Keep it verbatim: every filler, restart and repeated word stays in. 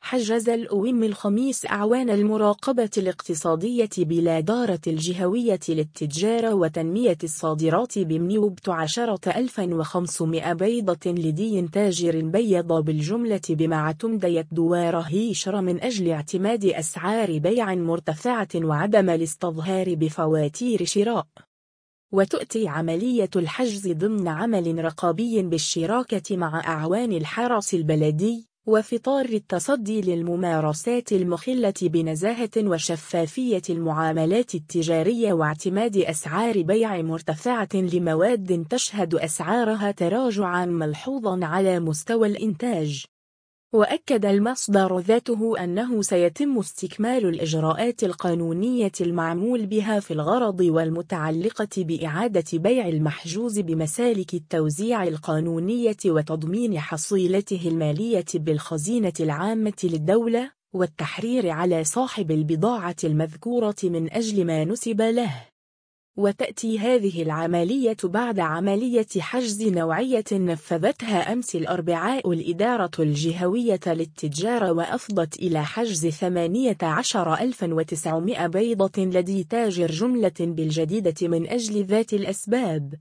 حجز الأويم الخميس أعوان المراقبة الاقتصادية بالإدارة الجهوية للتجارة وتنمية الصادرات بمئة وعشرة ألف وخمسمائة بيضة لدي تاجر بيض بالجملة بما اعتمدت دوار هيشر من أجل اعتماد أسعار بيع مرتفعة وعدم الاستظهار بفواتير شراء. وتؤتي عملية الحجز ضمن عمل رقابي بالشراكة مع أعوان الحرس البلدي وفي إطار التصدي للممارسات المخلة بنزاهة وشفافية المعاملات التجارية واعتماد أسعار بيع مرتفعة لمواد تشهد أسعارها تراجعا ملحوظا على مستوى الإنتاج. وأكد المصدر ذاته أنه سيتم استكمال الإجراءات القانونية المعمول بها في الغرض والمتعلقة بإعادة بيع المحجوز بمسالك التوزيع القانونية وتضمين حصيلته المالية بالخزينة العامة للدولة والتحرير على صاحب البضاعة المذكورة من أجل ما نسب له. وتأتي هذه العملية بعد عملية حجز نوعية نفذتها أمس الأربعاء الإدارة الجهوية للتجارة وأفضت إلى حجز ثمانية عشر ألفا وتسعمائة بيضة لدي تاجر جملة بالجديدة من أجل ذات الأسباب.